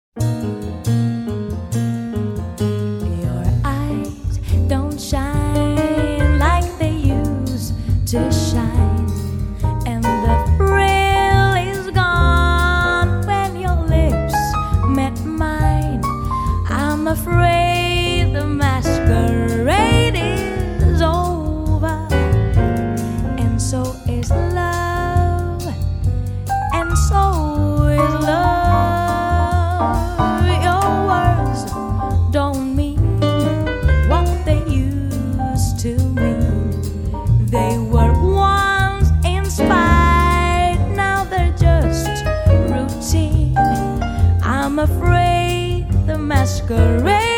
Your eyes don't shine like they used to shine, and the thrill is gone when your lips met mine. I'm afraid the masquerade is over, and so is love, and so is love. Your words don't mean what they used to mean. They were once inspired, now they're just routine. I'm afraid the masquerade